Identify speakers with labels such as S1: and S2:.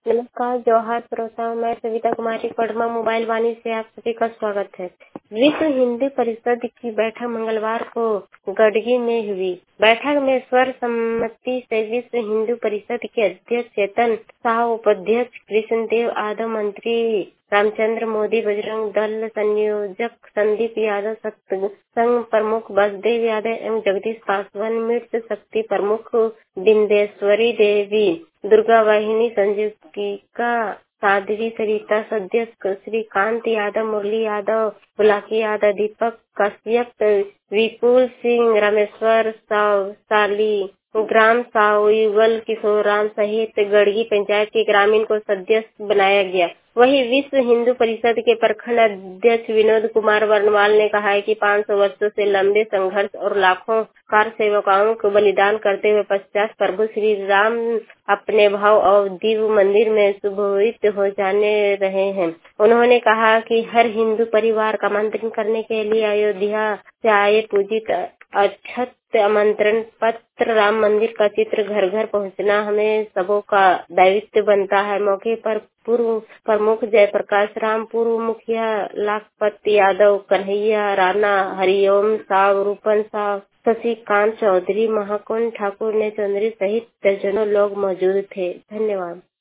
S1: नमस्कार जोहार श्रोताओं, मैं सविता कुमारी पडमा मोबाइल वाणी से आप सभी का स्वागत है। विश्व हिंदू परिषद की बैठक मंगलवार को गडगी में हुई। बैठक में सर्वसम्मति से विश्व हिंदू परिषद के अध्यक्ष चेतन शाह, उपाध्यक्ष कृष्णदेव यादव, मंत्री रामचंद्र मोदी, बजरंग दल संयोजक संदीप यादव, संघ प्रमुख बसदेव यादव एवं जगदीश पासवान, मृत शक्ति प्रमुख बिंदेश्वरी देवी, दुर्गा वाहिनी संजीविका, साध्वी सरिता, सदस्य श्रीकांत यादव, मुरली यादव, बुलाकी यादव, दीपक कश्यप, विपुल सिंह, रामेश्वर साली, ग्राम साउल, किशोराम सहित गड़गी पंचायत के ग्रामीण को सदस्य बनाया गया। वहीं विश्व हिंदू परिषद के प्रखंड अध्यक्ष विनोद कुमार वर्णवाल ने कहा है कि 500 वर्षों से लंबे संघर्ष और लाखों कार सेवकाओं को बलिदान करते हुए पश्चात प्रभु श्री राम अपने भाव और दिव्य मंदिर में सुशोभित हो जाने रहे हैं। उन्होंने कहा कि हर हिंदू परिवार का आमंत्रण करने के लिए अयोध्या से आए पूजित अक्षत आमंत्रण पत्र, राम मंदिर का चित्र घर घर पहुंचना हमें सबों का दायित्व बनता है। मौके पर पूर्व प्रमुख जयप्रकाश राम, पूर्व मुखिया लाखपत यादव, कन्हैया राणा, हरिओम साव, रूपन साव, शशिकांत चौधरी, महाकुंड ठाकुर ने चौधरी सहित दर्जनों लोग मौजूद थे। धन्यवाद।